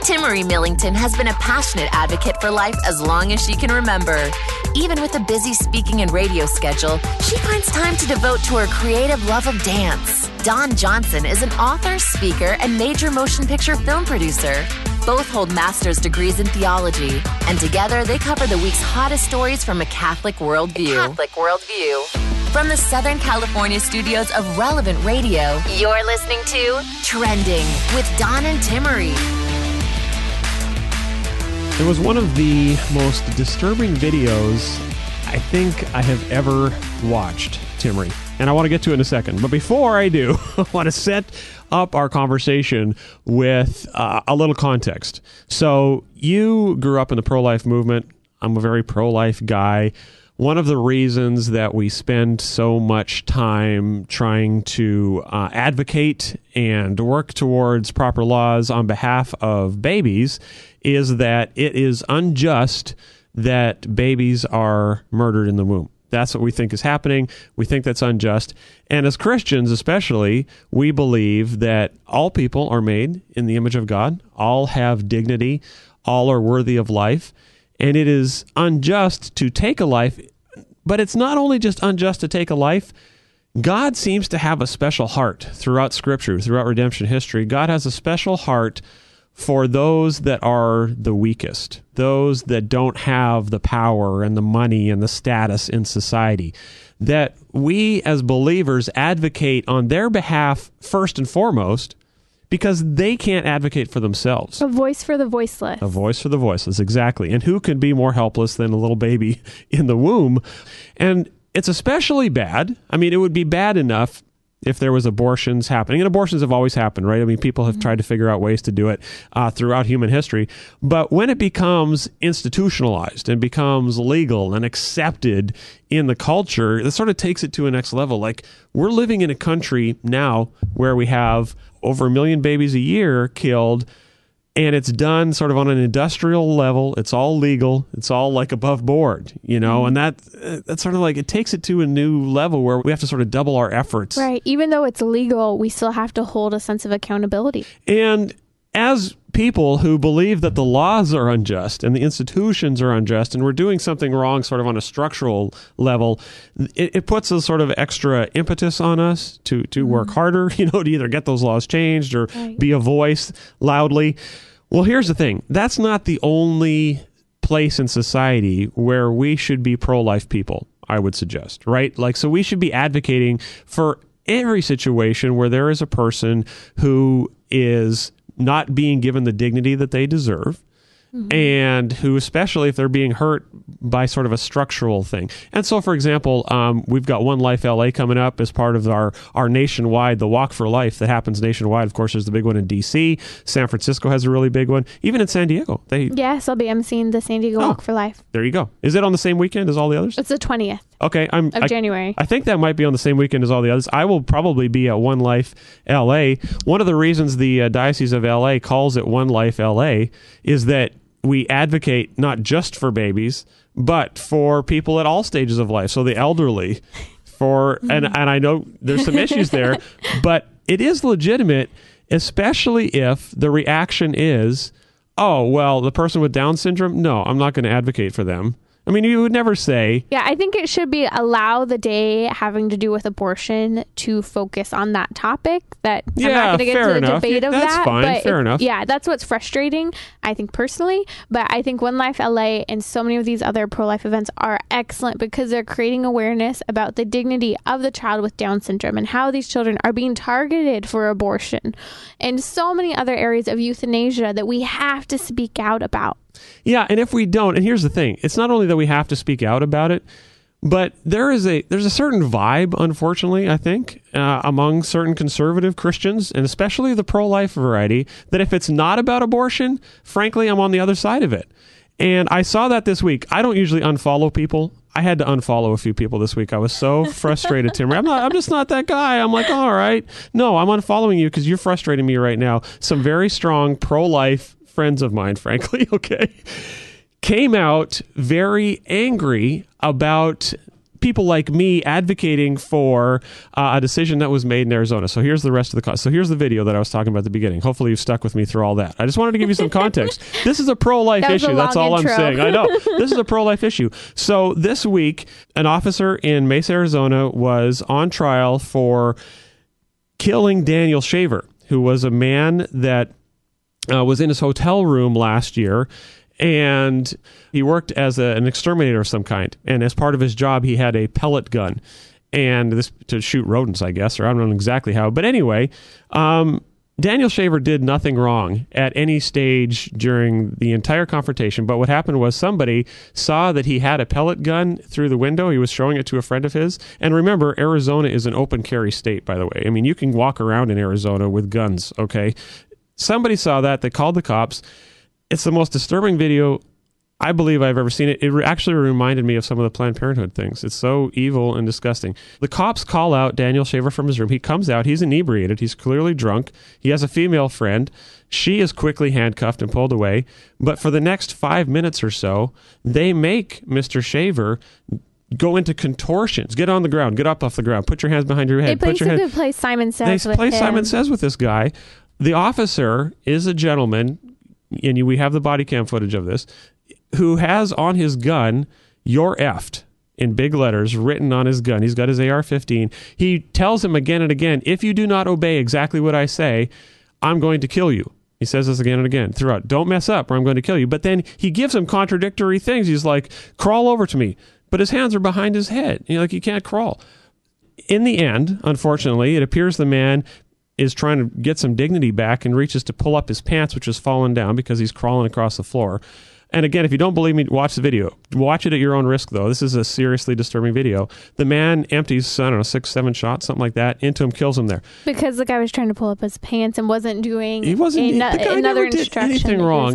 Timmery Millington has been a passionate advocate for life as long as she can remember. Even with a busy speaking and radio schedule, she finds time to devote to her creative love of dance. Dawn Johnson is an author, speaker, and major motion picture film producer. Both hold master's degrees in theology, and together they cover the week's hottest stories from a Catholic worldview. From the Southern California studios of Relevant Radio, you're listening to Trending with Dawn and Timmery. It was one of the most disturbing videos I think I have ever watched, Timmery. And I want to get to it in a second. But before I do, I want to set up our conversation with a little context. So you grew up in the pro-life movement. I'm a very pro-life guy. One of the reasons that we spend so much time trying to advocate and work towards proper laws on behalf of babies is that it is unjust that babies are murdered in the womb. That's what we think is happening. We think that's unjust. And as Christians especially, we believe that all people are made in the image of God. All have dignity. All are worthy of life. And it is unjust to take a life. But it's not only just unjust to take a life. God seems to have a special heart throughout Scripture, throughout redemption history. God has a special heart for those that are the weakest, those that don't have the power and the money and the status in society, that we as believers advocate on their behalf first and foremost because they can't advocate for themselves. A voice for the voiceless. A voice for the voiceless, exactly. And who could be more helpless than a little baby in the womb? And it's especially bad. I mean, it would be bad enough if there was abortions happening. And abortions have always happened, right? I mean, people have tried to figure out ways to do it throughout human history. But when it becomes institutionalized and becomes legal and accepted in the culture, it sort of takes it to a next level. Like, we're living in a country now where we have over 1 million babies a year killed, and it's done sort of on an industrial level. It's all legal. It's all like above board, you know, and that's sort of like, it takes it to a new level where we have to sort of double our efforts. Right. Even though it's legal, we still have to hold a sense of accountability. And as people who believe that the laws are unjust and the institutions are unjust and we're doing something wrong sort of on a structural level, it puts a sort of extra impetus on us to work harder, you know, to either get those laws changed or be a voice loudly. Well, here's the thing. That's not the only place in society where we should be pro-life people, I would suggest, right? Like, so we should be advocating for every situation where there is a person who is not being given the dignity that they deserve, and who, especially if they're being hurt by sort of a structural thing. And so, for example, we've got One Life LA coming up as part of our nationwide, the Walk for Life that happens nationwide. Of course, there's the big one in D.C. San Francisco has a really big one. Even in San Diego. Yes, I'll be emceeing the San Diego Walk for Life. There you go. Is it on the same weekend as all the others? It's the 20th. Okay, of January. I think that might be on the same weekend as all the others. I will probably be at One Life LA. One of the reasons the Diocese of LA calls it One Life LA is that we advocate not just for babies, but for people at all stages of life. So the elderly, and I know there's some issues there, but it is legitimate, especially if the reaction is, oh, well, the person with Down syndrome, no, I'm not going to advocate for them. I mean, you would never say... Yeah, I think it should be allow the day having to do with abortion to focus on that topic. That I'm not going to get to the debate of that. That's fine, but fair enough. Yeah, that's what's frustrating, I think, personally. But I think One Life LA and so many of these other pro-life events are excellent because they're creating awareness about the dignity of the child with Down syndrome and how these children are being targeted for abortion and so many other areas of euthanasia that we have to speak out about. Yeah, and if we don't, and here's the thing, it's not only that we have to speak out about it, but there's a certain vibe, unfortunately, I think, among certain conservative Christians, and especially the pro-life variety, that if it's not about abortion, frankly, I'm on the other side of it. And I saw that this week. I don't usually unfollow people. I had to unfollow a few people this week. I was so frustrated, Tim. I'm just not that guy. I'm like, all right. No, I'm unfollowing you because you're frustrating me right now. Some very strong pro-life friends of mine, frankly, came out very angry about people like me advocating for a decision that was made in Arizona. So here's the rest of the cause. So here's the video that I was talking about at the beginning. Hopefully you've stuck with me through all that. I just wanted to give you some context. This is a pro-life issue. That's all I'm saying. I know. This is a pro-life issue. So this week, an officer in Mesa, Arizona was on trial for killing Daniel Shaver, who was a man that was in his hotel room last year. And he worked as an exterminator of some kind. And as part of his job, he had a pellet gun. And this to shoot rodents, I guess, or I don't know exactly how. But anyway, Daniel Shaver did nothing wrong at any stage during the entire confrontation. But what happened was somebody saw that he had a pellet gun through the window. He was showing it to a friend of his. And remember, Arizona is an open carry state, by the way. I mean, you can walk around in Arizona with guns, okay? Somebody saw that. They called the cops. It's the most disturbing video I believe I've ever seen. It actually reminded me of some of the Planned Parenthood things. It's so evil and disgusting. The cops call out Daniel Shaver from his room. He comes out. He's inebriated. He's clearly drunk. He has a female friend. She is quickly handcuffed and pulled away. But for the next 5 minutes or so, they make Mr. Shaver go into contortions. Get on the ground. Get up off the ground. Put your hands behind your head. They basically play Simon Says with him. They play Simon Says with this guy. The officer is a gentleman, and we have the body cam footage of this, who has on his gun, "You're effed," in big letters written on his gun. He's got his AR-15. He tells him again and again, if you do not obey exactly what I say, I'm going to kill you. He says this again and again throughout. Don't mess up or I'm going to kill you. But then he gives him contradictory things. He's like, crawl over to me. But his hands are behind his head. Like, he can't crawl. In the end, unfortunately, it appears the man is trying to get some dignity back and reaches to pull up his pants, which has fallen down because he's crawling across the floor. And again, if you don't believe me, watch the video. Watch it at your own risk, though. This is a seriously disturbing video. The man empties, I don't know, 6-7 shots, something like that, into him, kills him there. Because the guy was trying to pull up his pants and wasn't doing the guy another never did instruction anything wrong.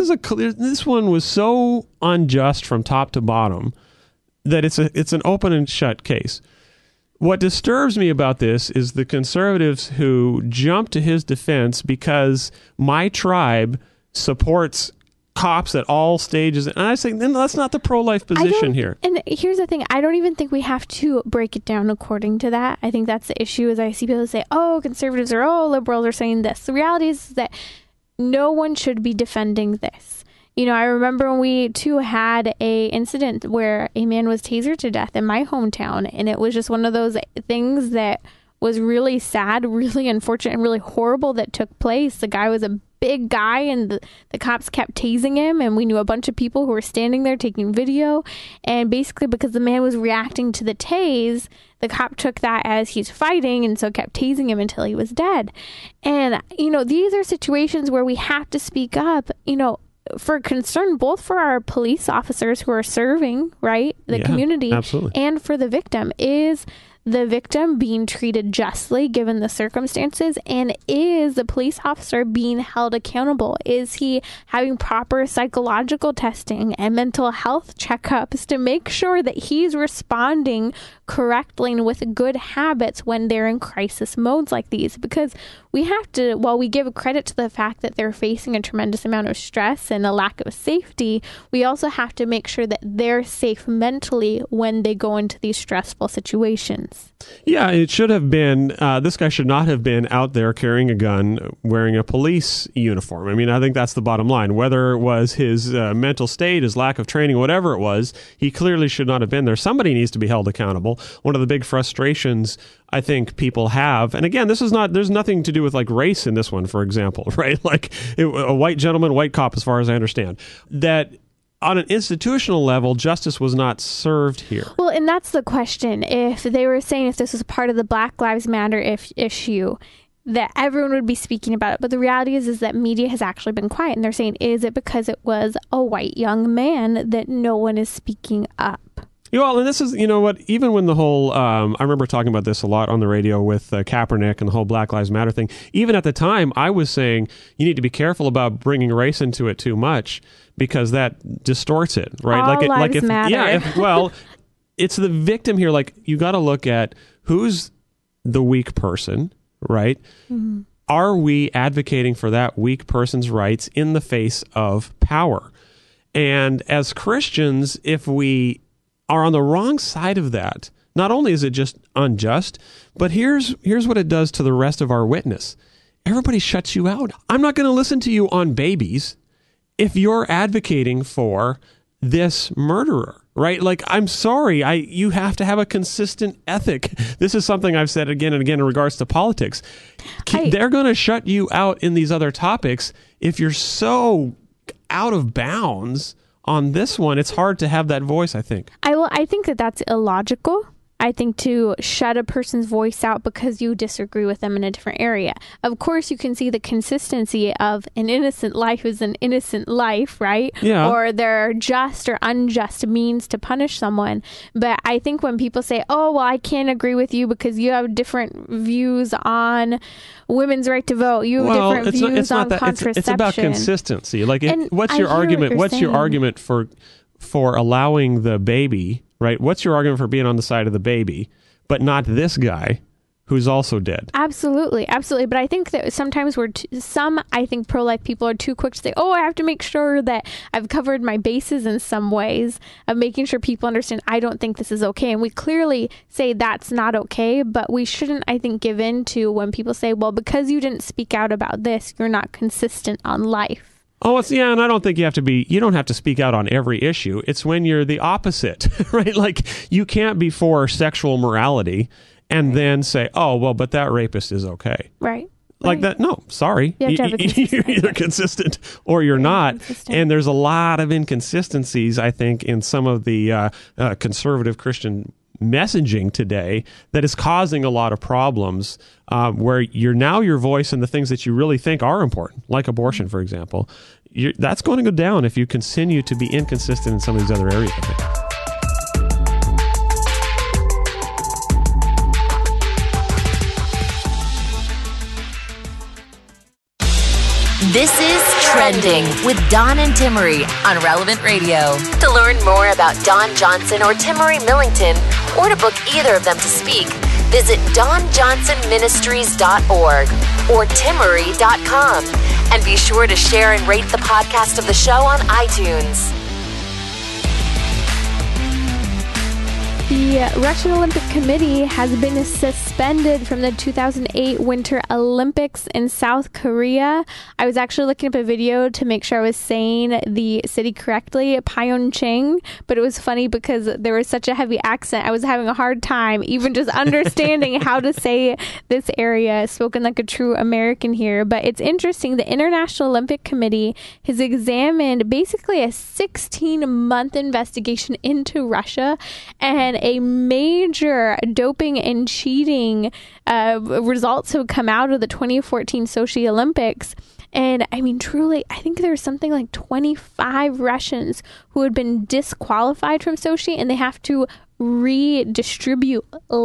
This one was so unjust from top to bottom that it's an open and shut case. What disturbs me about this is the conservatives who jump to his defense because my tribe supports cops at all stages. And I say, then that's not the pro-life position here. And here's the thing. I don't even think we have to break it down according to that. I think that's the issue is I see people say, oh, conservatives or liberals are saying this. The reality is that no one should be defending this. I remember when we too had a incident where a man was tasered to death in my hometown. And it was just one of those things that was really sad, really unfortunate, and really horrible that took place. The guy was a big guy and the cops kept tasing him, and we knew a bunch of people who were standing there taking video, and basically because the man was reacting to the tase, the cop took that as he's fighting and so kept tasing him until he was dead. And these are situations where we have to speak up, for concern both for our police officers who are serving the community, absolutely, and for the victim. Is the victim being treated justly given the circumstances? And is the police officer being held accountable? Is he having proper psychological testing and mental health checkups to make sure that he's responding correctly and with good habits when they're in crisis modes like these? Because we have to, while we give credit to the fact that they're facing a tremendous amount of stress and a lack of safety, we also have to make sure that they're safe mentally when they go into these stressful situations. Yeah, it should have been, this guy should not have been out there carrying a gun, wearing a police uniform. I mean, I think that's the bottom line. Whether it was his mental state, his lack of training, whatever it was, he clearly should not have been there. Somebody needs to be held accountable. One of the big frustrations I think people have, and again, there's nothing to do with like race in this one, for example, right? Like a white gentleman, white cop, as far as I understand, that on an institutional level, justice was not served here. Well, and that's the question. If they were saying if this was part of the Black Lives Matter issue, that everyone would be speaking about it. But the reality is that media has actually been quiet. And they're saying, is it because it was a white young man that no one is speaking up? Well, and this is, even when the whole, I remember talking about this a lot on the radio with Kaepernick and the whole Black Lives Matter thing. Even at the time, I was saying you need to be careful about bringing race into it too much because that distorts it, right? All lives matter. Yeah, it's the victim here. Like, you got to look at who's the weak person, right? Mm-hmm. Are we advocating for that weak person's rights in the face of power? And as Christians, if we are on the wrong side of that, not only is it just unjust, but here's what it does to the rest of our witness. Everybody shuts you out. I'm not going to listen to you on babies if you're advocating for this murderer, right? Like, I'm sorry, you have to have a consistent ethic. This is something I've said again and again in regards to politics. They're going to shut you out in these other topics if you're so out of bounds on this one. It's hard to have that voice, I think. I think that's illogical. I think to shut a person's voice out because you disagree with them in a different area. Of course, you can see the consistency of an innocent life is an innocent life, right? Yeah. Or there are just or unjust means to punish someone. But I think when people say, oh, well, I can't agree with you because you have different views on women's right to vote. You have different views on contraception. It's about consistency. Like, what's your argument? What's your argument for allowing the baby, right? What's your argument for being on the side of the baby, but not this guy who's also dead? Absolutely. But I think that sometimes I think pro-life people are too quick to say, oh, I have to make sure that I've covered my bases in some ways of making sure people understand I don't think this is okay. And we clearly say that's not okay, but we shouldn't, I think, give in to when people say, well, because you didn't speak out about this, you're not consistent on life. Oh, and I don't think you don't have to speak out on every issue. It's when you're the opposite, right? Like, you can't be for sexual morality and then say, oh, well, but that rapist is okay. Right. Like that. No, sorry. You're either consistent or you're not. And there's a lot of inconsistencies, I think, in some of the conservative Christian messaging today that is causing a lot of problems where your voice and the things that you really think are important, like abortion, for example, that's going to go down if you continue to be inconsistent in some of these other areas, I think. This is Trending with Don and Timmery on Relevant Radio. To learn more about Don Johnson or Timmery Millington, or to book either of them to speak, visit donjohnsonministries.org or timmery.com. And be sure to share and rate the podcast of the show on iTunes. The Russian Olympic Committee has been suspended from the 2008 Winter Olympics in South Korea. I was actually looking up a video to make sure I was saying the city correctly, Pyeongchang, but it was funny because there was such a heavy accent. I was having a hard time even just understanding how to say this area, spoken like a true American here. But it's interesting. The International Olympic Committee has examined basically a 16-month investigation into Russia, and a major doping and cheating results have come out of the 2014 Sochi Olympics. And I mean, truly, I think there's something like 25 Russians who had been disqualified from Sochi, and they have to redistribute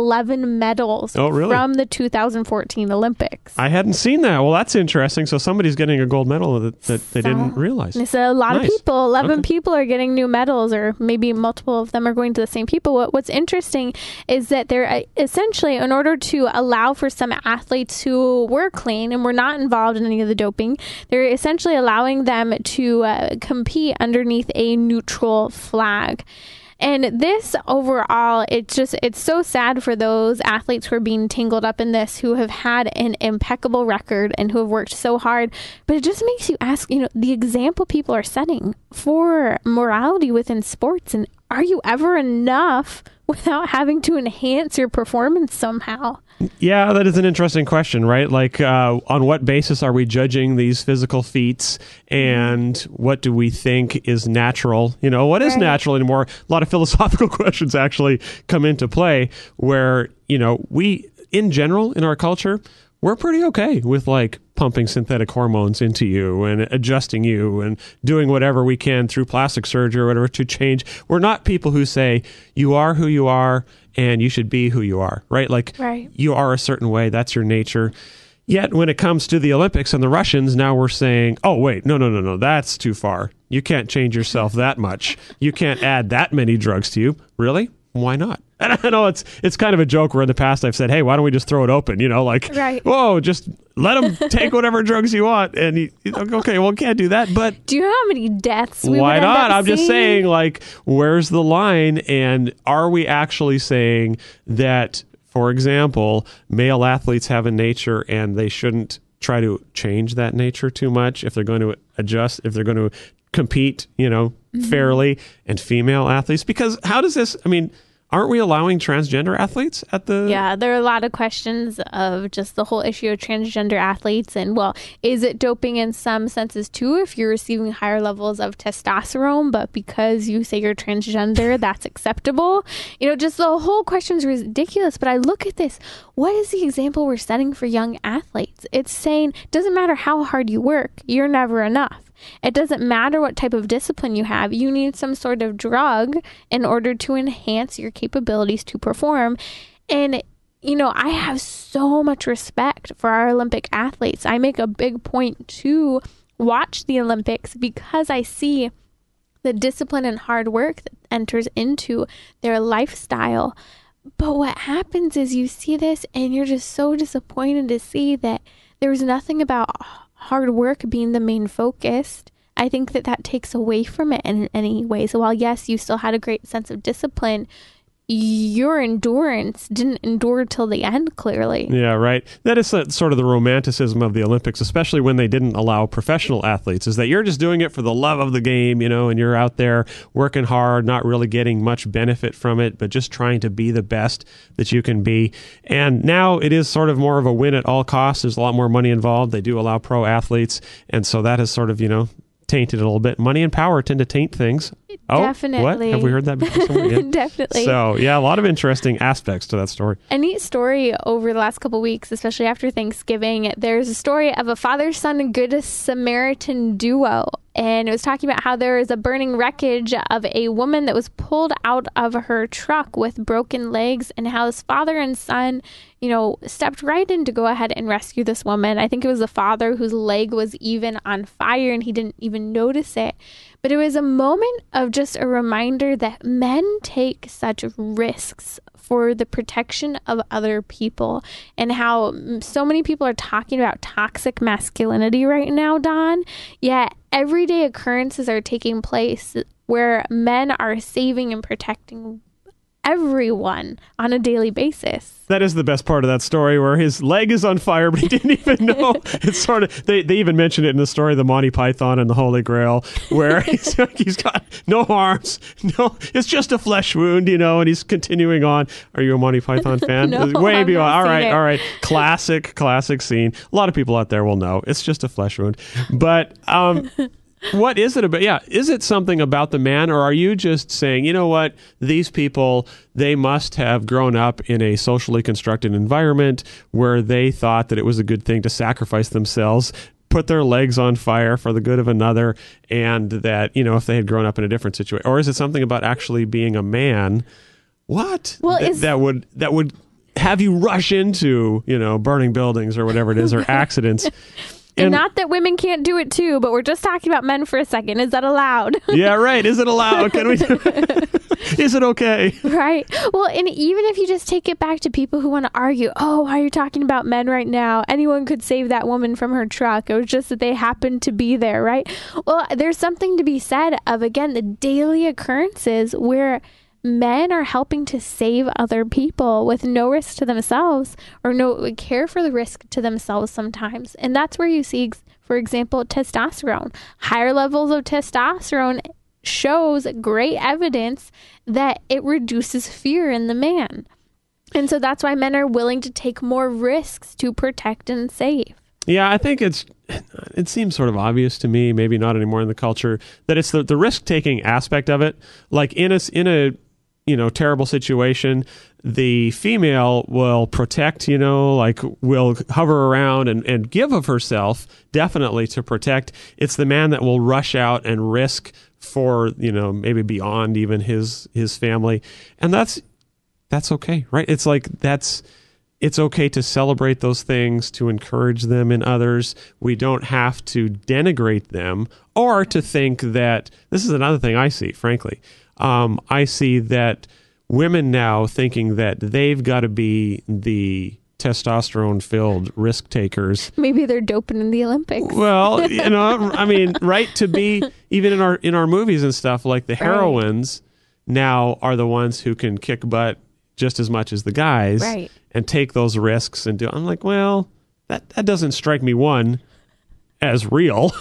11 medals from the 2014 Olympics. I hadn't seen that. Well, that's interesting. So somebody's getting a gold medal that they didn't realize. So a lot of people, 11 people are getting new medals, or maybe multiple of them are going to the same people. What's interesting is that they're essentially, in order to allow for some athletes who were clean and were not involved in any of the doping, they're essentially allowing them to compete underneath a neutral flag. And this overall, it's so sad for those athletes who are being tangled up in this, who have had an impeccable record and who have worked so hard. But it just makes you ask, the example people are setting for morality within sports. And are you ever enough without having to enhance your performance somehow? Yeah, that is an interesting question, right? Like, on what basis are we judging these physical feats, and what do we think is natural? What is natural anymore? A lot of philosophical questions actually come into play where, we, in general, in our culture, we're pretty okay with like pumping synthetic hormones into you and adjusting you and doing whatever we can through plastic surgery or whatever to change. We're not people who say you are who you are and you should be who you are, right? Like, you are a certain way. That's your nature. Yet when it comes to the Olympics and the Russians, now we're saying, oh, wait, no, that's too far. You can't change yourself that much. You can't add that many drugs to you. Really? why not? And I know it's kind of a joke where in the past I've said, hey, why don't we just throw it open? Right. Whoa, just let them take whatever drugs you want. And okay, well, can't do that. But do you know how many deaths we why would end not? up I'm just seeing? saying, where's the line? And are we actually saying that, for example, male athletes have a nature and they shouldn't try to change that nature too much if they're going to adjust, if they're going to compete, fairly, and female athletes? Because how does this, aren't we allowing transgender athletes at the... Yeah, there are a lot of questions of just the whole issue of transgender athletes. And, is it doping in some senses, too, if you're receiving higher levels of testosterone, but because you say you're transgender, that's acceptable? Just the whole question is ridiculous. But I look at this. What is the example we're setting for young athletes? It's saying, it doesn't matter how hard you work, you're never enough. It doesn't matter what type of discipline you have. You need some sort of drug in order to enhance your capabilities to perform. And, I have so much respect for our Olympic athletes. I make a big point to watch the Olympics because I see the discipline and hard work that enters into their lifestyle. But what happens is you see this and you're just so disappointed to see that there's nothing about hard work being the main focus. I think that takes away from it in any way. So while, yes, you still had a great sense of discipline, your endurance didn't endure till the end, clearly. Yeah, right. That is sort of the romanticism of the Olympics, especially when they didn't allow professional athletes, is that you're just doing it for the love of the game, and you're out there working hard, not really getting much benefit from it, but just trying to be the best that you can be. And now it is sort of more of a win at all costs. There's a lot more money involved. They do allow pro athletes. And so that has sort of, tainted a little bit. Money and power tend to taint things. Definitely. What? Have we heard that before somewhere? Yeah. Definitely. So, yeah, a lot of interesting aspects to that story. A neat story over the last couple of weeks, especially after Thanksgiving, there's a story of a father-son Good Samaritan duo. And it was talking about how there is a burning wreckage of a woman that was pulled out of her truck with broken legs, and how this father and son, stepped right in to go ahead and rescue this woman. I think it was the father whose leg was even on fire and he didn't even notice it. But it was a moment of just a reminder that men take such risks for the protection of other people, and how so many people are talking about toxic masculinity right now, Don. Yet everyday occurrences are taking place where men are saving and protecting everyone on a daily basis. That is the best part of that story, where his leg is on fire, but he didn't even know. It's sort of, they even mention it in the story, the Monty Python and the Holy Grail, where he's got no arms, it's just a flesh wound, and he's continuing on. Are you a Monty Python fan? No, way beyond. All right. It. Classic scene. A lot of people out there will know. It's just a flesh wound. But what is it about? Yeah, is it something about the man, or are you just saying, you know what, these people, they must have grown up in a socially constructed environment where they thought that it was a good thing to sacrifice themselves, put their legs on fire for the good of another, and that, if they had grown up in a different situation? Or is it something about actually being a man? What? Well, that would have you rush into, burning buildings or whatever it is, or accidents. And not that women can't do it too, but we're just talking about men for a second. Is that allowed? Yeah, right. Is it allowed? Can we? Is it okay? Right. Well, and even if you just take it back to people who want to argue, why are you talking about men right now? Anyone could save that woman from her truck. It was just that they happened to be there, right? Well, there's something to be said of, again, the daily occurrences where men are helping to save other people with no risk to themselves, or no care for the risk to themselves sometimes. And that's where you see, for example, testosterone. Higher levels of testosterone shows great evidence that it reduces fear in the man. And so that's why men are willing to take more risks to protect and save. Yeah, I think it seems sort of obvious to me, maybe not anymore in the culture, that it's the risk-taking aspect of it. Like in a terrible situation, the female will protect, will hover around and give of herself, definitely to protect. It's the man that will rush out and risk for, maybe beyond even his family. And that's okay, right? It's like it's okay to celebrate those things, to encourage them in others. We don't have to denigrate them, or to think that, this is another thing I see, frankly. I see that women now thinking that they've got to be the testosterone-filled risk takers. Maybe they're doping in the Olympics. Well, I mean, right, to be even in our movies and stuff, like the heroines now are the ones who can kick butt just as much as the guys and take those risks and do. I'm like, well, that doesn't strike me, one, as real,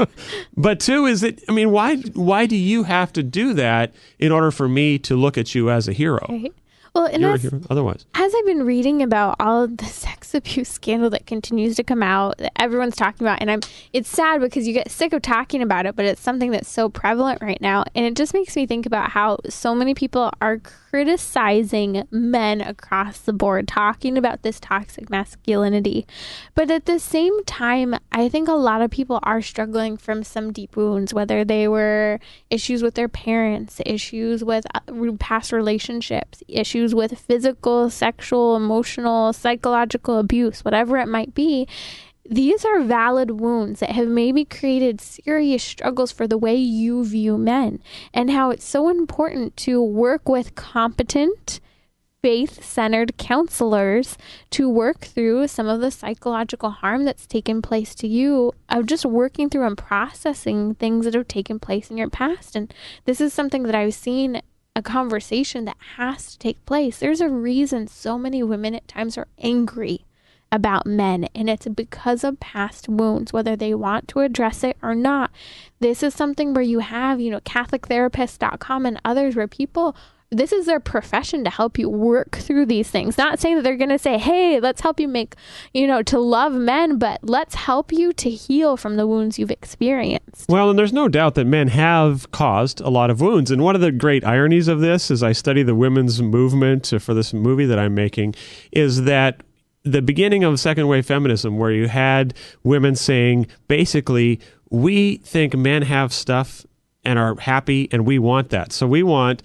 but two, is it? I mean, why do you have to do that in order for me to look at you as a hero? Right. Well, and You're a hero otherwise. As I've been reading about all of the sex abuse scandal that continues to come out, that everyone's talking about, and it's sad because you get sick of talking about it, but it's something that's so prevalent right now. And it just makes me think about how so many people are criticizing men across the board, talking about this toxic masculinity. But at the same time, I think a lot of people are struggling from some deep wounds, whether they were issues with their parents, issues with past relationships, issues with physical, sexual, emotional, psychological abuse, whatever it might be. These are valid wounds that have maybe created serious struggles for the way you view men, and how it's so important to work with competent, faith-centered counselors to work through some of the psychological harm that's taken place to you, of just working through and processing things that have taken place in your past. And this is something that I've seen, a conversation that has to take place. There's a reason so many women at times are angry about men, and it's because of past wounds, whether they want to address it or not. This is something where you have, CatholicTherapist.com and others, where people, this is their profession, to help you work through these things. Not saying that they're going to say, hey, let's help you make, to love men, but let's help you to heal from the wounds you've experienced. Well, and there's no doubt that men have caused a lot of wounds. And one of the great ironies of this, as I study the women's movement for this movie that I'm making, is that the beginning of second wave feminism, where you had women saying, basically, we think men have stuff and are happy, and we want that. So we want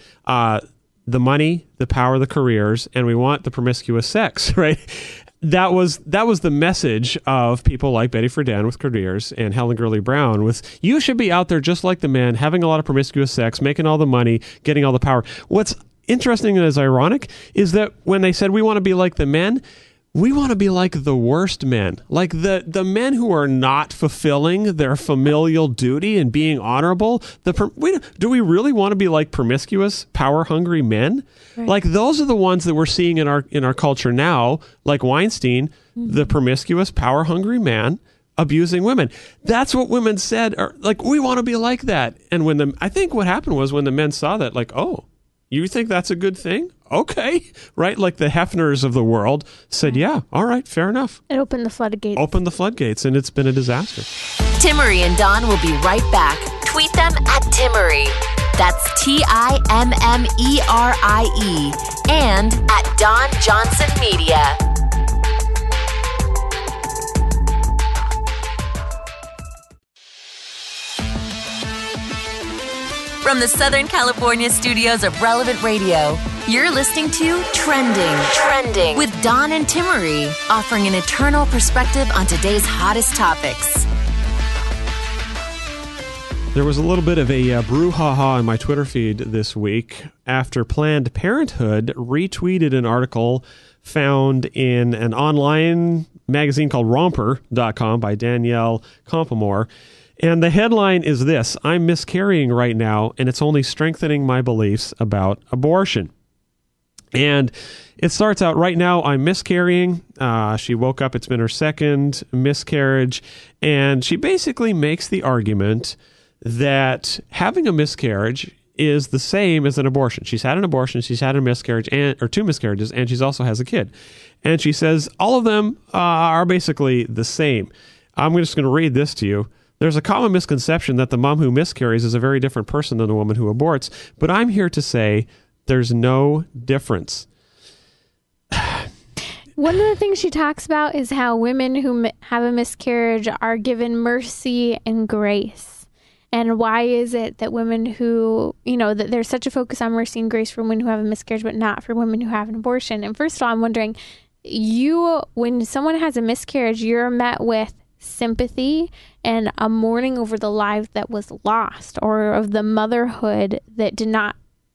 the money, the power, the careers, and we want the promiscuous sex, right? That was the message of people like Betty Friedan with careers and Helen Gurley Brown with, you should be out there just like the men, having a lot of promiscuous sex, making all the money, getting all the power. What's interesting and is ironic is that when they said we want to be like the men, we want to be like the worst men, like the men who are not fulfilling their familial duty and being honorable. Do we really want to be like promiscuous, power-hungry men? Right. Like, those are the ones that we're seeing in our culture now, like Weinstein, the promiscuous, power-hungry man abusing women. That's what women said. Like, we want to be like that. And I think what happened was when the men saw that, like, oh, you think that's a good thing? Okay. Right? Like the Hefners of the world said, yeah, all right, fair enough. It opened the floodgates. And it's been a disaster. Timmerie and Dawn will be right back. Tweet them at Timmerie. That's TIMMERIE. And at Dawn Johnson Media. From the Southern California studios of Relevant Radio, you're listening to Trending with Dawn and Timmerie, offering an eternal perspective on today's hottest topics. There was a little bit of a brouhaha in my Twitter feed this week after Planned Parenthood retweeted an article found in an online magazine called Romper.com by Danielle Compamore. And the headline is this: I'm miscarrying right now, and it's only strengthening my beliefs about abortion. And it starts out, right now I'm miscarrying. She woke up, it's been her second miscarriage. And she basically makes the argument that having a miscarriage is the same as an abortion. She's had an abortion, she's had a miscarriage, or two miscarriages, and she's also has a kid. And she says all of them are basically the same. I'm just going to read this to you. There's a common misconception that the mom who miscarries is a very different person than the woman who aborts, but I'm here to say there's no difference. One of the things she talks about is how women who have a miscarriage are given mercy and grace. And why is it that women who, that there's such a focus on mercy and grace for women who have a miscarriage, but not for women who have an abortion? And first of all, I'm wondering, when someone has a miscarriage, you're met with sympathy and a mourning over the life that was lost, or of the motherhood that did not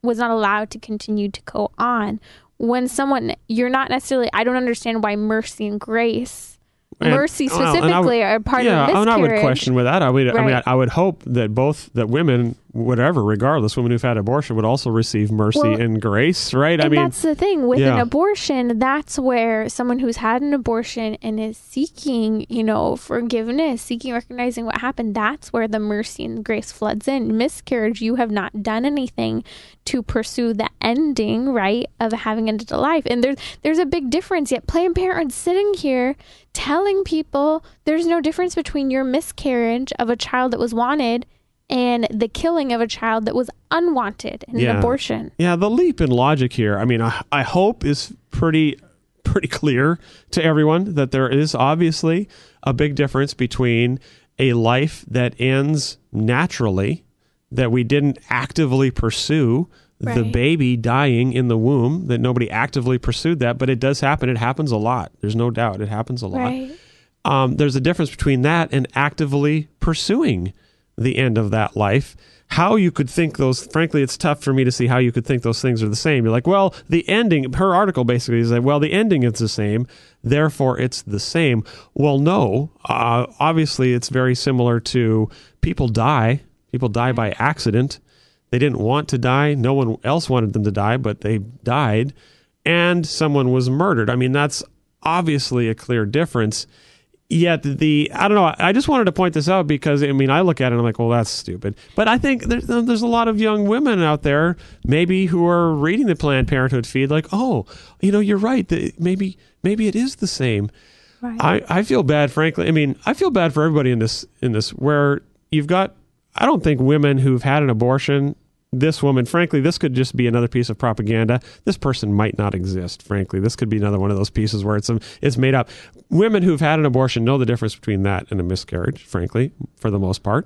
was not allowed to continue to go on. When someone, you're not necessarily, I don't understand why mercy and grace, mercy specifically, are part of miscarriage. I would question with that. I would hope that that women, whatever, regardless, women who've had abortion would also receive mercy and grace, right? And that's the thing with an abortion. That's where someone who's had an abortion and is seeking, forgiveness, recognizing what happened. That's where the mercy and grace floods in. Miscarriage, you have not done anything to pursue the ending, right, of having ended a life. And there's a big difference. Yet Planned Parenthood's sitting here telling people there's no difference between your miscarriage of a child that was wanted and the killing of a child that was unwanted in an abortion. Yeah, the leap in logic here, I hope is pretty clear to everyone that there is obviously a big difference between a life that ends naturally, that we didn't actively pursue, the baby dying in the womb, that nobody actively pursued that, but it does happen. It happens a lot. There's no doubt. It happens a lot. Right. There's a difference between that and actively pursuing the end of that life. How you could think those, frankly, it's tough for me to see how you could think those things are the same. You're like, well, the ending, her article basically is like, well, the ending is the same, therefore it's the same. Well, no, obviously it's very similar to people die. People die by accident. They didn't want to die. No one else wanted them to die, but they died. And someone was murdered. That's obviously a clear difference. Yet I don't know, I just wanted to point this out because, I look at it and I'm like, well, that's stupid. But I think there's a lot of young women out there, maybe, who are reading the Planned Parenthood feed like, oh, you're right. Maybe it is the same. Right. I feel bad, frankly. I feel bad for everybody in this where you've got, I don't think women who've had an abortion, this woman, frankly, this could just be another piece of propaganda. This person might not exist, frankly. This could be another one of those pieces where it's made up. Women who've had an abortion know the difference between that and a miscarriage, frankly, for the most part.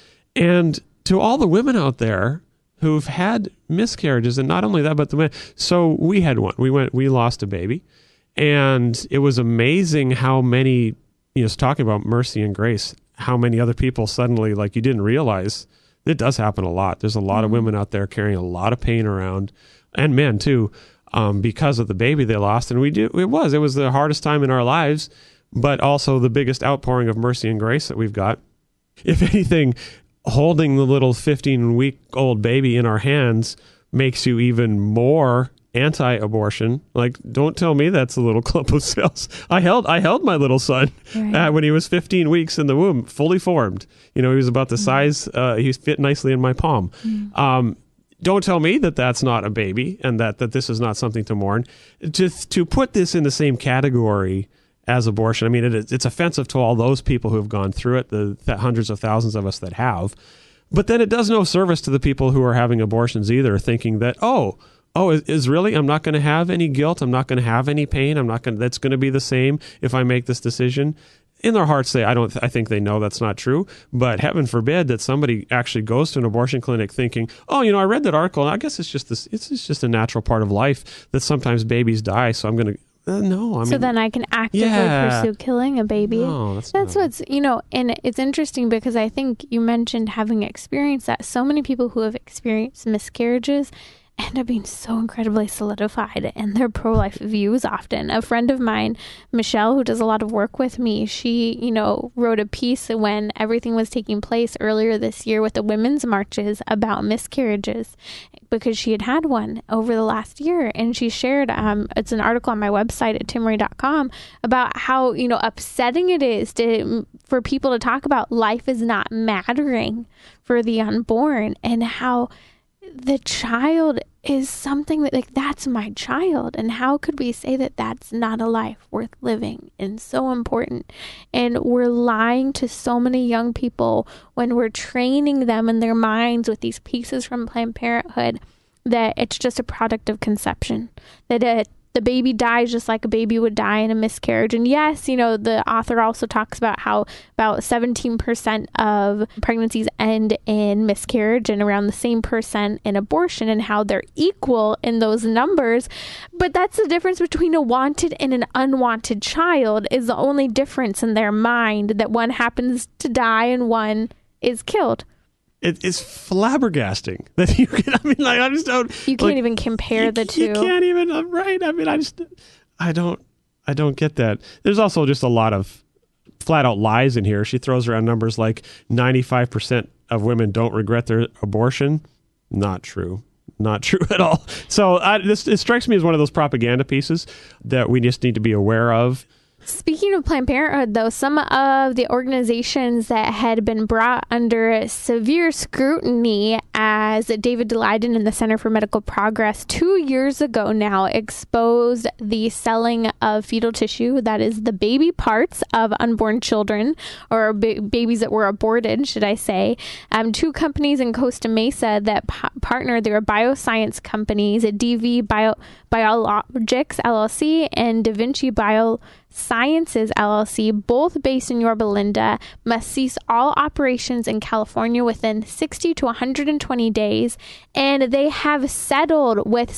And to all the women out there who've had miscarriages, and not only that, but the men. So we had one. We lost a baby. And it was amazing how many, talking about mercy and grace, how many other people suddenly, like, you didn't realize. It does happen a lot. There's a lot of women out there carrying a lot of pain around, and men too, because of the baby they lost. And it was the hardest time in our lives, but also the biggest outpouring of mercy and grace that we've got. If anything, holding the little 15-week-old baby in our hands makes you even more anti-abortion. Like, don't tell me that's a little clump of cells. I held my little son when he was 15 weeks in the womb, fully formed. He was about the size, he fit nicely in my palm. Don't tell me that that's not a baby and that this is not something to mourn. To put this in the same category as abortion, it's offensive to all those people who have gone through it, the hundreds of thousands of us that have. But then it does no service to the people who are having abortions either, thinking that, is really, I'm not going to have any guilt. I'm not going to have any pain. That's going to be the same if I make this decision. In their hearts, I think they know that's not true. But heaven forbid that somebody actually goes to an abortion clinic thinking, I read that article, and I guess it's just a natural part of life that sometimes babies die. So I'm going to, no. So then I can actively pursue killing a baby. No, that's what's, and it's interesting because I think you mentioned having experienced that. So many people who have experienced miscarriages end up being so incredibly solidified in their pro-life views often. A friend of mine, Michelle, who does a lot of work with me, she, wrote a piece when everything was taking place earlier this year with the women's marches about miscarriages because she had one over the last year. And she shared, it's an article on my website at timmery.com about how, upsetting it is for people to talk about life is not mattering for the unborn and how the child is something that, that's my child. And how could we say that that's not a life worth living and so important? And we're lying to so many young people when we're training them in their minds with these pieces from Planned Parenthood that it's just a product of conception, that the baby dies just like a baby would die in a miscarriage. And yes, the author also talks about how about 17% of pregnancies end in miscarriage and around the same percent in abortion and how they're equal in those numbers. But that's the difference between a wanted and an unwanted child is the only difference in their mind, that one happens to die and one is killed. It's flabbergasting that you can. I mean, like, I just don't. You can't even compare the two. You can't even. Right. I mean, I don't get that. There's also just a lot of flat out lies in here. She throws around numbers like 95% of women don't regret their abortion. Not true. Not true at all. So it strikes me as one of those propaganda pieces that we just need to be aware of. Speaking of Planned Parenthood, though, some of the organizations that had been brought under severe scrutiny as David Daleiden and the Center for Medical Progress 2 years ago now exposed the selling of fetal tissue, that is the baby parts of unborn children, or babies that were aborted, should I say. Two companies in Costa Mesa that partnered, they were bioscience companies, DV Biologics LLC and Da Vinci Biosciences LLC, both based in Yorba Linda, must cease all operations in California within 60 to 120 days. And they have settled with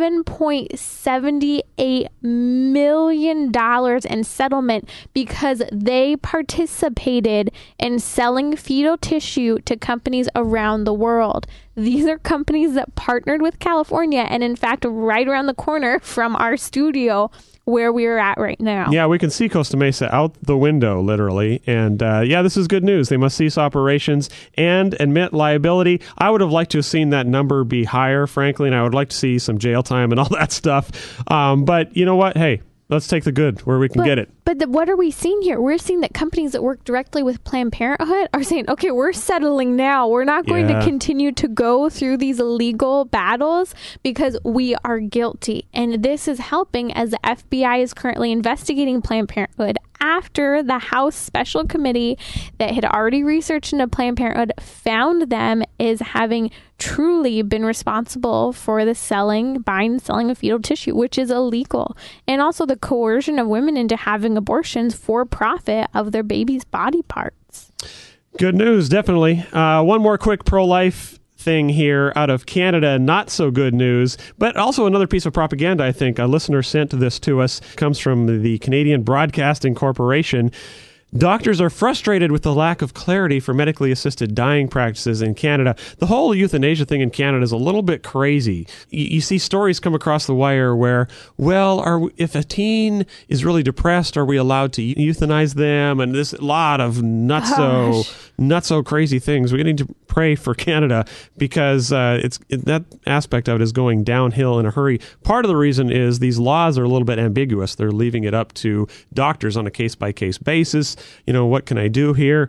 $7.78 million in settlement because they participated in selling fetal tissue to companies around the world. These are companies that partnered with California and, in fact, right around the corner from our studio where we're at right now. Yeah, we can see Costa Mesa out the window, literally. And this is good news. They must cease operations and admit liability. I would have liked to have seen that number be higher, frankly, and I would like to see some jail time and all that stuff. But you know what? Hey, let's take the good where we can get it. But what are we seeing here? We're seeing that companies that work directly with Planned Parenthood are saying, okay, we're settling now. We're not going to continue to go through these legal battles because we are guilty. And this is helping as the FBI is currently investigating Planned Parenthood after the House Special Committee that had already researched into Planned Parenthood found them as having truly been responsible for the buying and selling of fetal tissue, which is illegal. And also the coercion of women into having abortions for profit of their baby's body parts. Good news, definitely. One more quick pro-life thing here out of Canada. Not so good news, but also another piece of propaganda, I think. A listener sent this to us. Comes from the Canadian Broadcasting Corporation. Doctors are frustrated with the lack of clarity for medically assisted dying practices in Canada. The whole euthanasia thing in Canada is a little bit crazy. You see stories come across the wire where, if a teen is really depressed, are we allowed to euthanize them? And this lot of nutso crazy things. We need to pray for Canada because that aspect of it is going downhill in a hurry. Part of the reason is these laws are a little bit ambiguous. They're leaving it up to doctors on a case-by-case basis. What can I do here?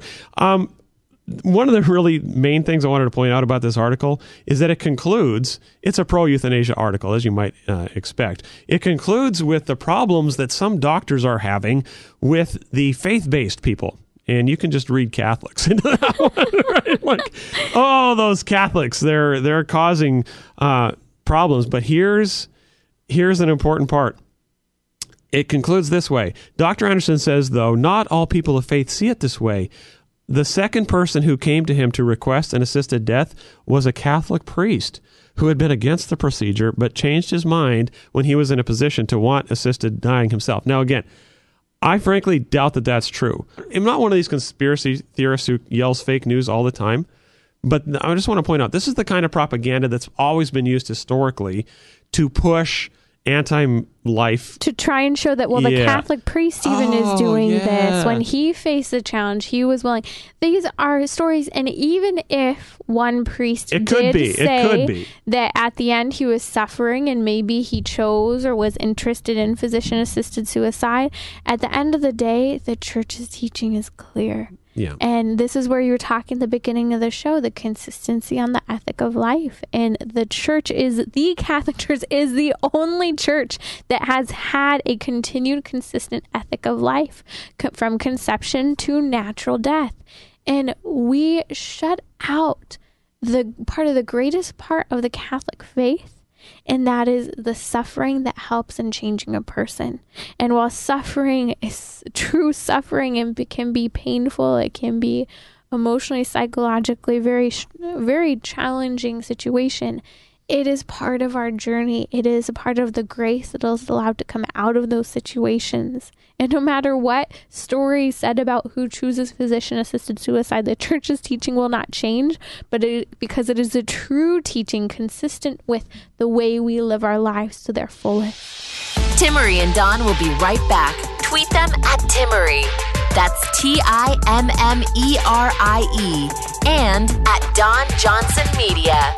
One of the really main things I wanted to point out about this article is that it concludes, it's a pro-euthanasia article, as you might expect. It concludes with the problems that some doctors are having with the faith-based people. And you can just read Catholics into that one, right? Those Catholics, they're causing problems. But here's an important part. It concludes this way. Dr. Anderson says, though, not all people of faith see it this way. The second person who came to him to request an assisted death was a Catholic priest who had been against the procedure but changed his mind when he was in a position to want assisted dying himself. Now, again, I frankly doubt that that's true. I'm not one of these conspiracy theorists who yells fake news all the time, but I just want to point out this is the kind of propaganda that's always been used historically to push anti-life. To try and show that, the Catholic priest even is doing this. When he faced the challenge, he was willing. These are stories, and even if one priest did say that at the end he was suffering and maybe he chose or was interested in physician-assisted suicide, at the end of the day, the church's teaching is clear. Yeah. And this is where you were talking at the beginning of the show, the consistency on the ethic of life. And the Catholic Church is the only church that has had a continued consistent ethic of life from conception to natural death. And we shut out the greatest part of the Catholic faith, and that is the suffering that helps in changing a person. And while suffering is true suffering and can be painful, it can be emotionally, psychologically very, very challenging situation, it is part of our journey. It is a part of the grace that is allowed to come out of those situations. And no matter what story said about who chooses physician-assisted suicide, the church's teaching will not change, because it is a true teaching consistent with the way we live our lives to their fullest. Timmerie and Dawn will be right back. Tweet them at Timmerie. That's TIMMERIE. And at Dawn Johnson Media.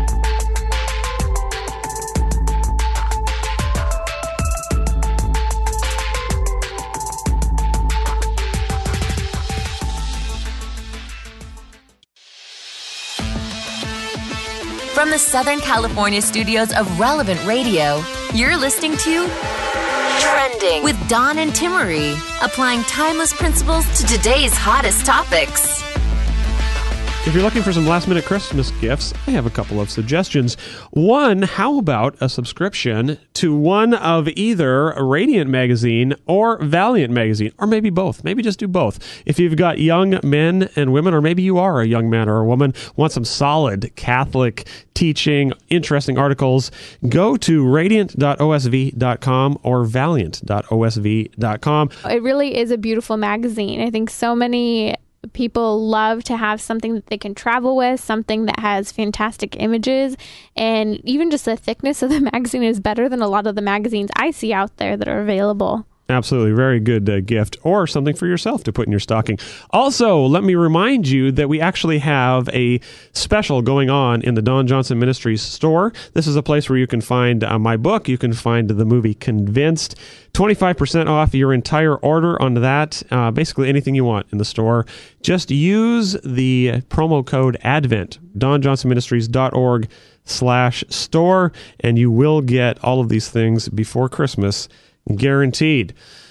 From the Southern California studios of Relevant Radio, you're listening to Trending with Dawn and Timmerie, applying timeless principles to today's hottest topics. If you're looking for some last-minute Christmas gifts, I have a couple of suggestions. One, how about a subscription to one of either Radiant Magazine or Valiant Magazine, or maybe both. Maybe just do both. If you've got young men and women, or maybe you are a young man or a woman, want some solid Catholic teaching, interesting articles, go to radiant.osv.com or valiant.osv.com. It really is a beautiful magazine. I think so many people love to have something that they can travel with, something that has fantastic images, and even just the thickness of the magazine is better than a lot of the magazines I see out there that are available. Absolutely. Very good gift, or something for yourself to put in your stocking. Also, let me remind you that we actually have a special going on in the Dawn Johnson Ministries store. This is a place where you can find my book. You can find the movie Convinced. 25% off your entire order on that. Basically anything you want in the store. Just use the promo code ADVENT, DawnJohnsonMinistries.org/store, and you will get all of these things before Christmas. Guaranteed.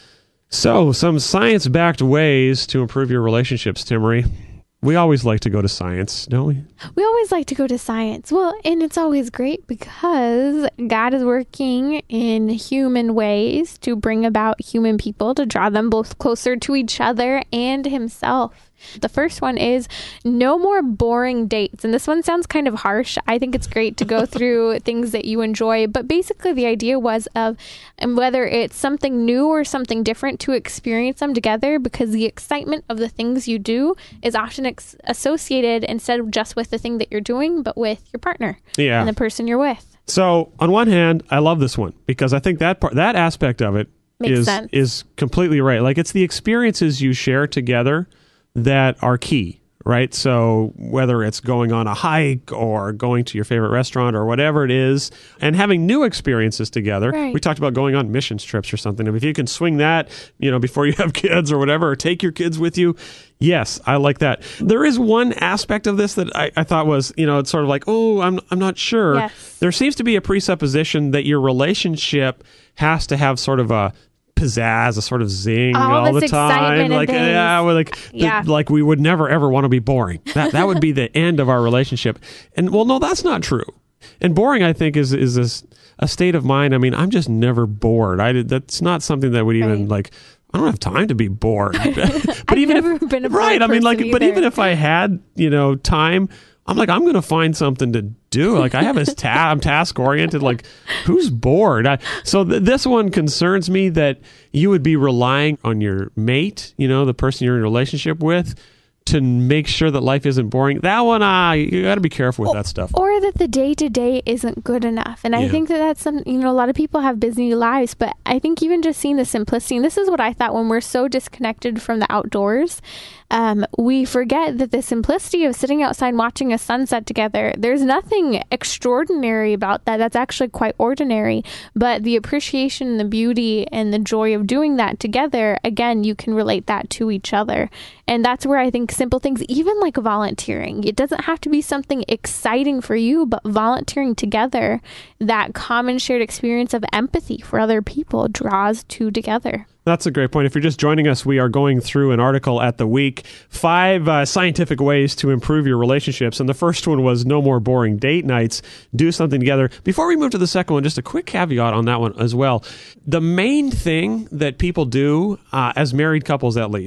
So, some science-backed ways to improve your relationships, Timmerie. We always like to go to science, don't we? We always like to go to science. Well, and it's always great because God is working in human ways to bring about human people, to draw them both closer to each other and himself. The first one is no more boring dates. And this one sounds kind of harsh. I think it's great to go through things that you enjoy. But basically the idea was of whether it's something new or something different, to experience them together, because the excitement of the things you do is often associated instead of just with the thing that you're doing, but with your partner and the person you're with. So on one hand, I love this one because I think that aspect of it is completely right. Like, it's the experiences you share together that are key, right? So whether it's going on a hike or going to your favorite restaurant or whatever it is, and having new experiences together. Right. We talked about going on missions trips or something. If you can swing that, before you have kids or whatever, or take your kids with you, yes, I like that. There is one aspect of this that I thought was, it's sort of like, oh, I'm not sure. Yes. There seems to be a presupposition that your relationship has to have sort of a pizzazz, a sort of zing all the time, like like we would never ever want to be boring. That would be the end of our relationship. And well, no, that's not true. And boring, I think, is a state of mind. I mean, I'm just never bored. That's not something that would even I don't have time to be bored. But I've even never been a bored person but either. even if I had time, I'm like, I'm going to find something to do. Like, I have I'm task oriented. Like, who's bored? So this one concerns me, that you would be relying on your mate, the person you're in a relationship with, to make sure that life isn't boring. That one, you got to be careful with that stuff. Or that the day-to-day isn't good enough. And I think that's something, a lot of people have busy lives, but I think even just seeing the simplicity, and this is what I thought when we're so disconnected from the outdoors, we forget that the simplicity of sitting outside and watching a sunset together, there's nothing extraordinary about that. That's actually quite ordinary. But the appreciation, the beauty, and the joy of doing that together, again, you can relate that to each other. And that's where I think simple things, even like volunteering, it doesn't have to be something exciting for you, but volunteering together, that common shared experience of empathy for other people draws two together. That's a great point. If you're just joining us, we are going through an article at The Week, 5 scientific ways to improve your relationships. And the first one was no more boring date nights. Do something together. Before we move to the second one, just a quick caveat on that one as well. The main thing that people do, as married couples at least,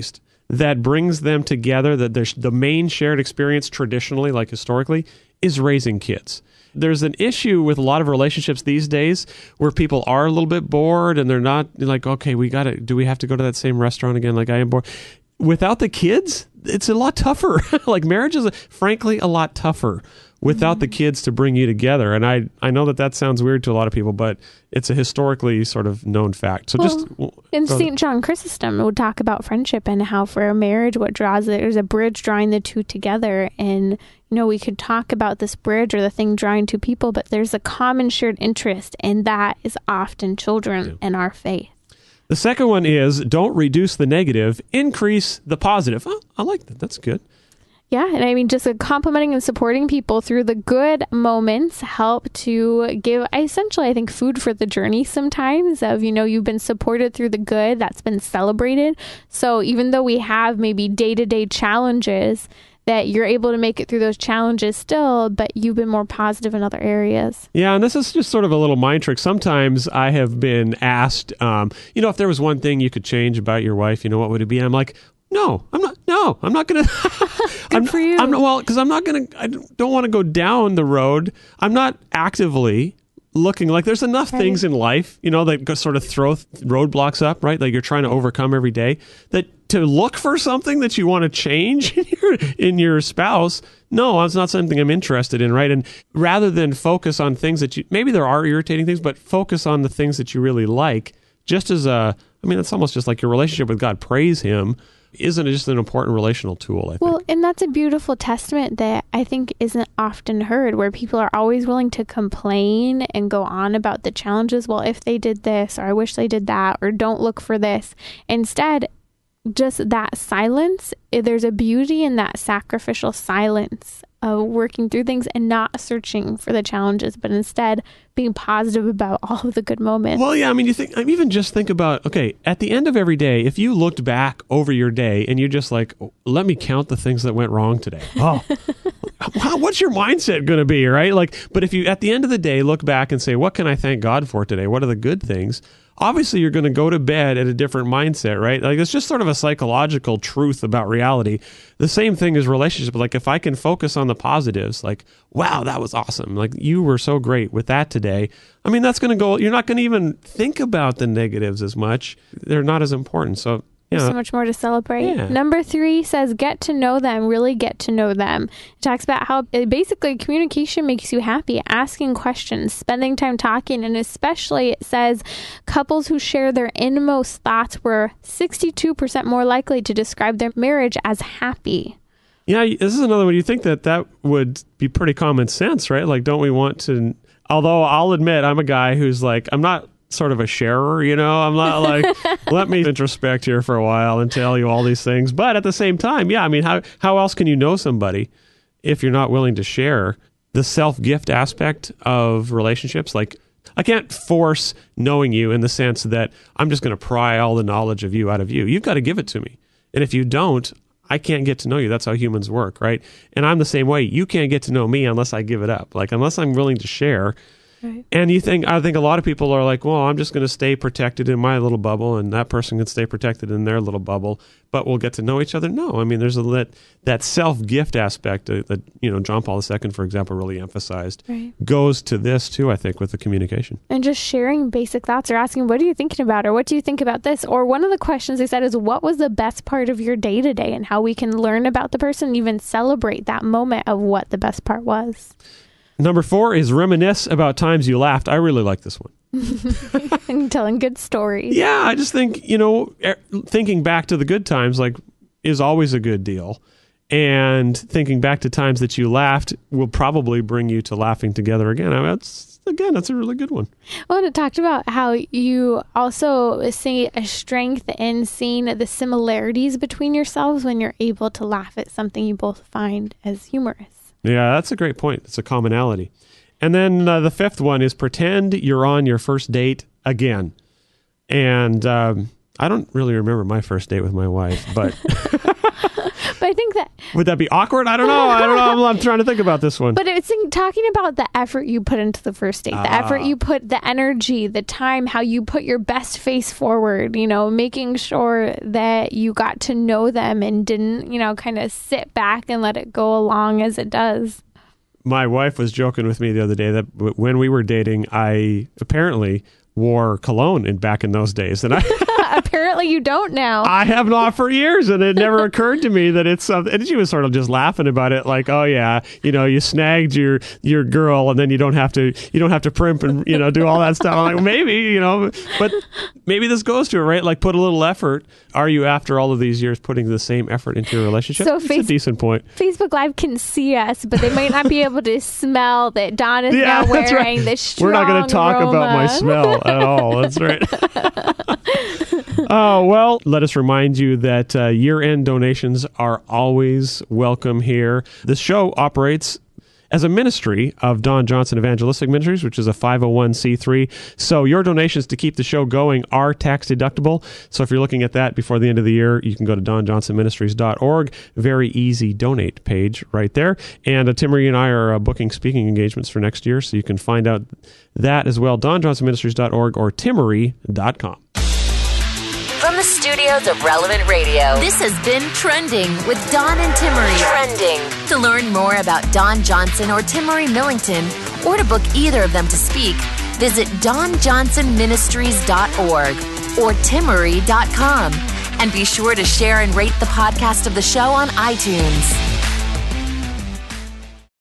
that brings them together, that there's the main shared experience traditionally, like historically, is raising kids. There's an issue with a lot of relationships these days where people are a little bit bored and they're not like, okay, do we have to go to that same restaurant again? Like, I am bored. Without the kids, it's a lot tougher. Like, marriage is, frankly, a lot tougher without the kids to bring you together. And I know that sounds weird to a lot of people, but it's a historically sort of known fact. So in St. John Chrysostom would talk about friendship and how for a marriage, there's a bridge drawing the two together. And, we could talk about this bridge or the thing drawing two people, but there's a common shared interest, and that is often children and our faith. The second one is don't reduce the negative, increase the positive. Oh, I like that. That's good. Yeah, and I mean, just complimenting and supporting people through the good moments help to give, essentially, I think, food for the journey sometimes of, you've been supported through the good, that's been celebrated. So even though we have maybe day-to-day challenges, that you're able to make it through those challenges still, but you've been more positive in other areas. Yeah, and this is just sort of a little mind trick. Sometimes I have been asked, if there was one thing you could change about your wife, what would it be? And I'm like, No, I'm not going to. Good for you. Because I don't want to go down the road. I'm not actively looking, like there's enough things in life, that sort of throw roadblocks up, right? Like you're trying to overcome every day, that to look for something that you want to change in your spouse. No, it's not something I'm interested in, right? And rather than focus on things that maybe there are irritating things, but focus on the things that you really like, just as it's almost just like your relationship with God. Praise Him. Isn't it just an important relational tool, I think? Well, and that's a beautiful testament that I think isn't often heard, where people are always willing to complain and go on about the challenges. Well, if they did this, or I wish they did that, or don't look for this. Instead, just that silence, there's a beauty in that sacrificial silence of working through things and not searching for the challenges, but instead being positive about all of the good moments. Well, yeah, think about, okay, at the end of every day, if you looked back over your day and you're just like, let me count the things that went wrong today. Oh, what's your mindset going to be, right? But if you, at the end of the day, look back and say, what can I thank God for today? What are the good things? Obviously, you're going to go to bed at a different mindset, right? Like, it's just sort of a psychological truth about reality. The same thing as relationship. Like, if I can focus on the positives, like, wow, that was awesome. Like, you were so great with that today. That's going to go, you're not going to even think about the negatives as much. They're not as important. So, there's so much more to celebrate. Yeah. Number 3 says, get to know them, really get to know them. It talks about how basically communication makes you happy, asking questions, spending time talking, and especially it says couples who share their inmost thoughts were 62% more likely to describe their marriage as happy. Yeah, this is another one. You think that would be pretty common sense, right? Like, don't we want to, although I'll admit I'm a guy who's like, I'm not sort of a sharer, I'm not like, let me introspect here for a while and tell you all these things. But at the same time, how else can you know somebody if you're not willing to share? The self-gift aspect of relationships, like, I can't force knowing you in the sense that I'm just going to pry all the knowledge of you out of you. You've got to give it to me. And if you don't, I can't get to know you. That's how humans work, right? And I'm the same way. You can't get to know me unless I give it up. Like, unless I'm willing to share. Right. And I think a lot of people are like, well, I'm just going to stay protected in my little bubble, and that person can stay protected in their little bubble, but we'll get to know each other. No, there's that self-gift aspect that John Paul II, for example, really emphasized, goes to this too, I think, with the communication. And just sharing basic thoughts, or asking, what are you thinking about, or what do you think about this? Or one of the questions they said is, what was the best part of your day today, and how we can learn about the person and even celebrate that moment of what the best part was. Number 4 is reminisce about times you laughed. I really like this one. And telling good stories. Yeah, I just think, thinking back to the good times, is always a good deal. And thinking back to times that you laughed will probably bring you to laughing together again. That's a really good one. Well, and it talked about how you also see a strength in seeing the similarities between yourselves when you're able to laugh at something you both find as humorous. Yeah, that's a great point. It's a commonality. And then the 5th one is pretend you're on your first date again. And I don't really remember my first date with my wife, but But I think that... Would that be awkward? I don't know. I'm trying to think about this one. But it's talking about the effort you put into the first date, the effort you put, the energy, the time, how you put your best face forward, making sure that you got to know them and didn't, kind of sit back and let it go along as it does. My wife was joking with me the other day that when we were dating, I apparently wore cologne back in those days. And apparently you don't now. I have not for years, and it never occurred to me that it's something. And she was sort of just laughing about it, like, "Oh yeah, you snagged your girl, and then you don't have to primp and do all that stuff." I'm like, maybe but maybe this goes to it, right? Like, put a little effort. Are you, after all of these years, putting the same effort into your relationship? So it's a decent point. Facebook Live can see us, but they might not be able to smell that Don is now wearing right. this strong We're not going to talk aroma. about my smell at all. That's right. Oh, well, let us remind you that year-end donations are always welcome here. This show operates as a ministry of Don Johnson Evangelistic Ministries, which is a 501c3. So your donations to keep the show going are tax deductible. So if you're looking at that before the end of the year, you can go to donjohnsonministries.org. Very easy donate page right there. And Timmerie and I are booking speaking engagements for next year, so you can find out that as well. donjohnsonministries.org or timmerie.com. From the studios of Relevant Radio, this has been Trending with Don and Timmerie. Trending. To learn more about Don Johnson or Timmerie Millington, or to book either of them to speak, visit donjohnsonministries.org or timmerie.com. And be sure to share and rate the podcast of the show on iTunes.